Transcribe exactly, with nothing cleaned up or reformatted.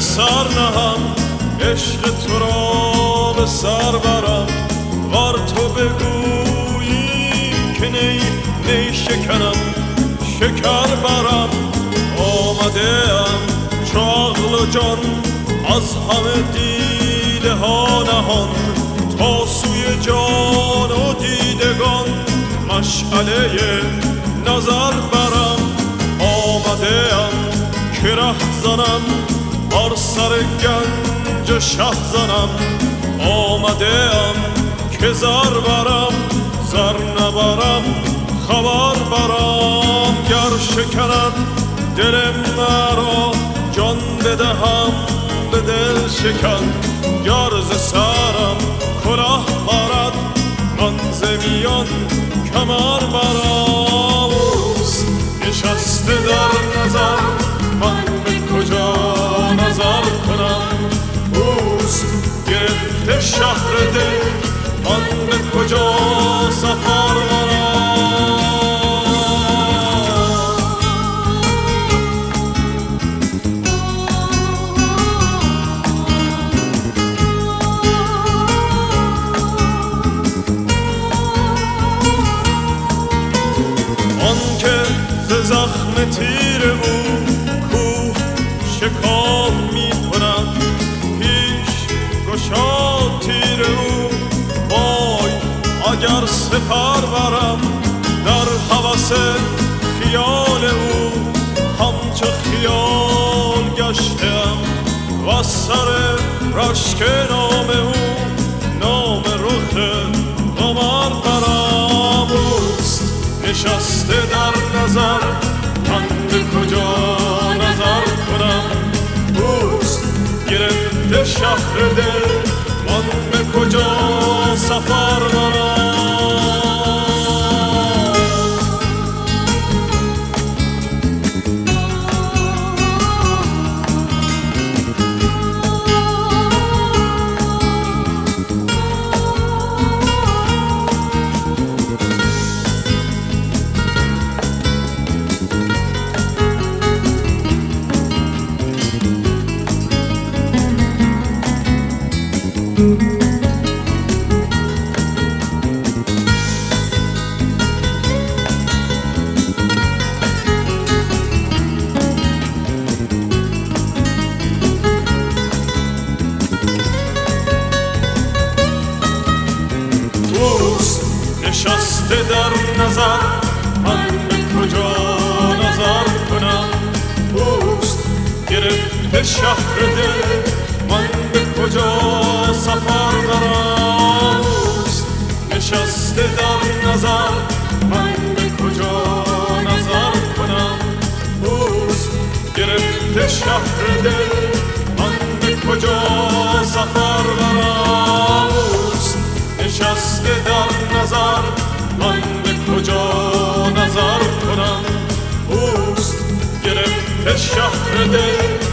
سر نهم، عشق تو را به سر برم. ور تو بگویی که نی نی شکنم، شکر برم. آمده ام چو عقل و جان از همه دیده ها نهان، تا سوی جان و دیدگان مشعله نظر برم. آمده ام که ره زنم، بر سر گنج شه زنم. آمده ام که زر برم، زر نبرم خبر برم. گر شکند دل مرا جان بدهم به دل شکن، گر ز سرم کلاه برد من ز میان کمر برم. اوست نشسته در نظر، من به کجا نظر کنم. اوست گرفته شهر دل، من به کجا سفر برم. زخم تیر او کوه شکاف می کند، پیش گشاد تیر او وای اگر سپر برم. در هوس خیال او همچو خیال گشتم، و سر رشک نام او نام رخ قمر برم. اوست نشسته در نظر، من به کجا نظر کنم. اوست گرفته شهر دل، من به کجا سفر برم. نشسته در نظر، من به کجا نظر کنم. اوست گرفته شهر دل، من به کجا سفر برم. اوست نشسته در نظر، من به کجا نظر کنم. اوست گرفته شهر دل، من به کجا سفر برم. اوست نشسته در نظر، من به کجا نظر کنم. اوست گرفته شهر دل،